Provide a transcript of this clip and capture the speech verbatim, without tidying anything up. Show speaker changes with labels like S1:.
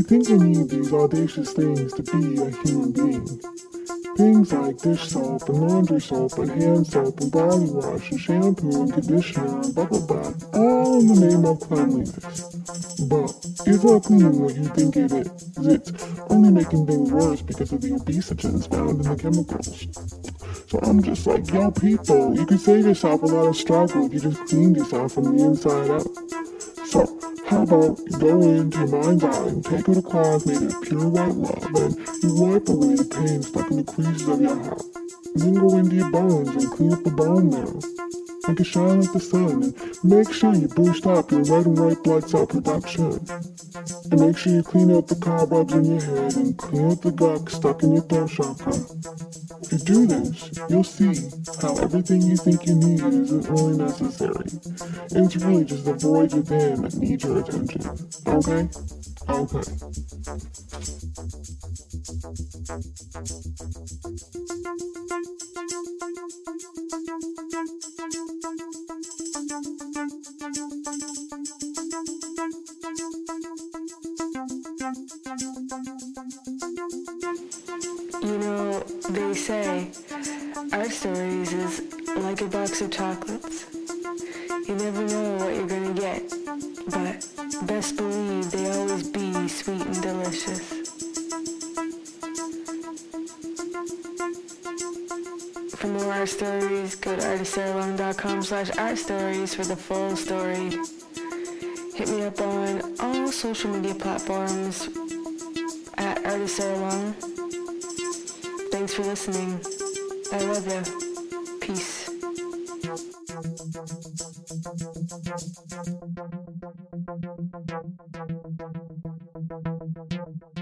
S1: We think we need these audacious things to be a human being. Things like dish soap and laundry soap and hand soap and body wash and shampoo and conditioner and bubble bath, all in the name of cleanliness. But it's not cleaning what you think it is. It's only making things worse because of the obesogens found in the chemicals. So I'm just like, yo people, you can save yourself a lot of struggle if you just clean yourself from the inside out. So, how about you go into your mind's eye and take out a cloth made of pure white love and you wipe away the pain stuck in the creases of your heart. And then go into your bones and clean up the bone marrow. Make it shine like the sun and make sure you boost up your red and white blood cell production. And make sure you clean out the cobwebs in your head and clean out the gunk stuck in your throat chakra. If you do this, you'll see how everything you think you need isn't really necessary. It's really just the void within that needs your attention. Okay? Okay.
S2: You know, they say our stories is like a box of chocolates. You never know what you're gonna get, but best believe they always be sweet and delicious. For more art stories, go to artistsaralong.com slash art stories for the full story. Hit me up on all social media platforms at artistsaralong. Thanks for listening. I love you. Peace.
S1: Thank you.